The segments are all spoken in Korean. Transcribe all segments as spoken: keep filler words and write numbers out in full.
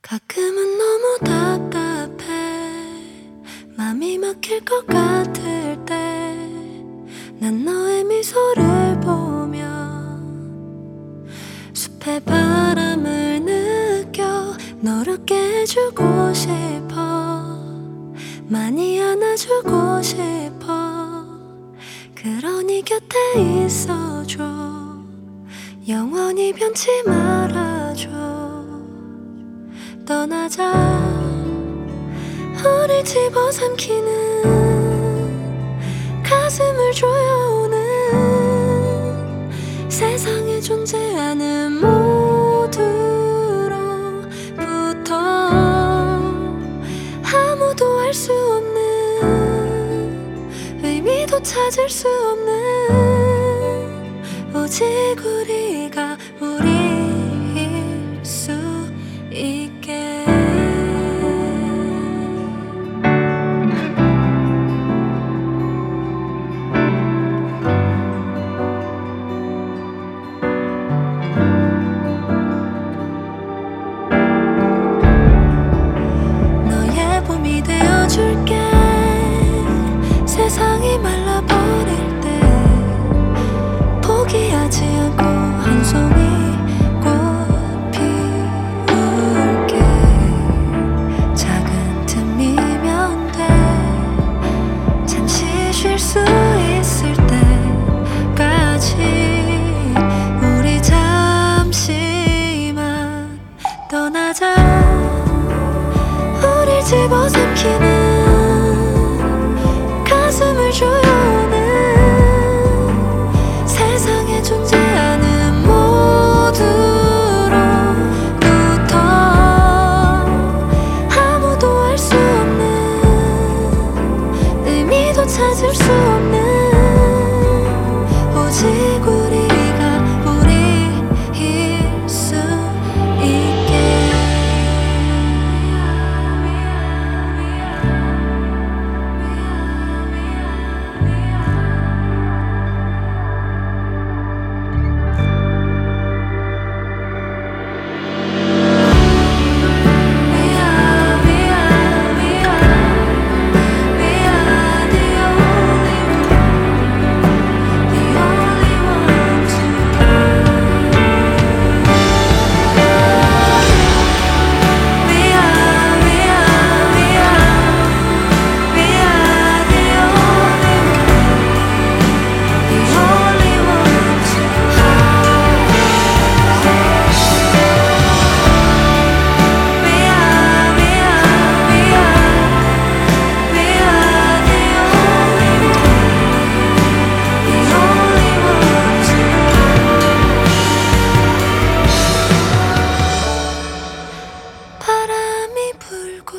가끔은 너무 답답해. 맘이 막힐 것 같을 때 난 너의 미소를 보며 숲의 바람을 느껴 너를 깨주고 싶어. 많이 안아주고 싶어. 그러니 곁에 있어줘. 영원히 변치 말아줘. 떠나자. 우릴 집어삼키는 가슴을 조여오는 세상에 존재하는 모두로부터 아무도 알 수 없는 의미도 찾을 수 없는 오직 우리가 우리일 수 있게. 너의 봄이 되어줄게. 세상이 말라버릴 때 포기하지 않고 한 송이 꽃 피울게. 작은 틈이면 돼. 잠시 쉴 수 있을 때까지 우리 잠시만 떠나자. 우릴 집어삼키는 가슴을 조여오는 세상에 존재하는 모두로부터 아무도 알 수 없는 의미도 찾을 수 없는 오직 우리가 우리일 수 있게. 바람이 불고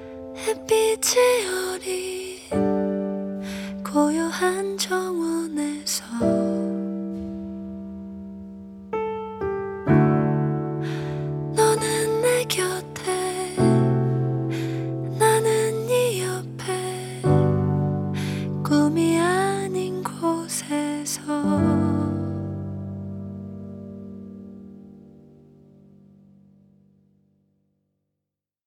햇빛이 어린 고요한 정원에